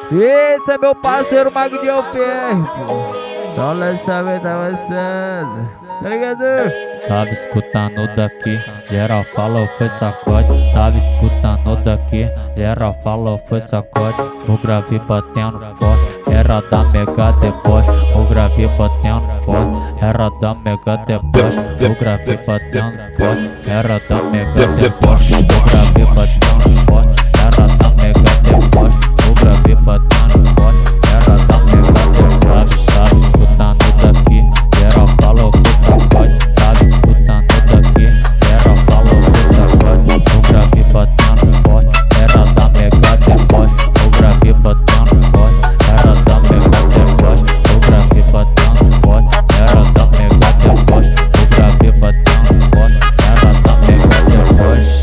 Esse é meu parceiro Magninho Ferro. Só lançamento avançando, tá ligado? Tava escutando daqui, geral falou foi sacode. Tava escutando daqui, geral falou foi sacode. O grave batendo forte, era da Mega Deboche. O grave batendo forte, era da Mega Deboche. O grave batendo forte, era da Mega Deboche. O grave batendo forte, era da Mega Deboche. O grave batendo forte, era da Mega Deboche. Tava escutando daqui, geral falou foi sacode. Tava escutando daqui, geral falou foi sacode. O grave batendo forte, era da Mega Deboche. O grave batendo forte, era da Mega Deboche. O grave batendo forte, era da Mega Deboche. O grave batendo forte, era da Mega Deboche.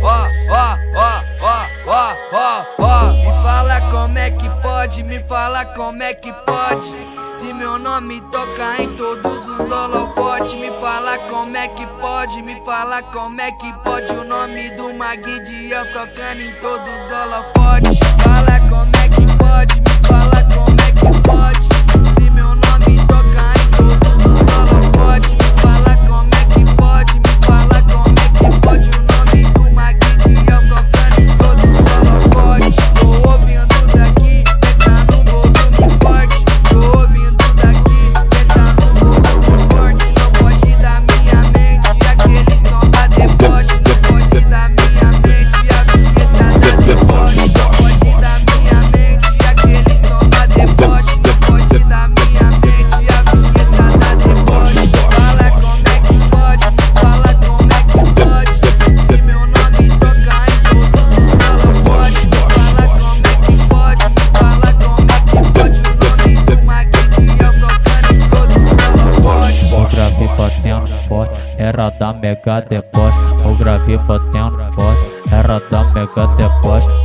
Me fala como é que pode, me fala como é que pode. Se meu nome toca em todos os holofotes. Me fala como é que pode, me fala como é que pode. O nome do Magninho tocando em todos os holofotes. Fala como é que pode, me fala como é que pode. Se meu nome toca em todos os holofotes. Me fala como é que pode, me fala como é que pode. O nome do Magninho tocando em todos os holofotes. Tô ouvindo daqui, pensa no volume forte. Tô ouvindo daqui, pensa no volume forte. Não pode da minha mente aquele som da deboche. Não pode da minha mente a vinheta da deboche. Não pode da minha mente aquele som da deboche. Não pode da minha mente a vinheta da deboche. Fala como é que pode, fala como é que pode. Se meu nome tocar em todos os holofotes. Fala como é que pode, fala como é que pode. O nome do Magninho tocando em todos os holofotes. O grave batendo forte, era da Mega Deboche. O grave batendo forte, era da Mega Deboche.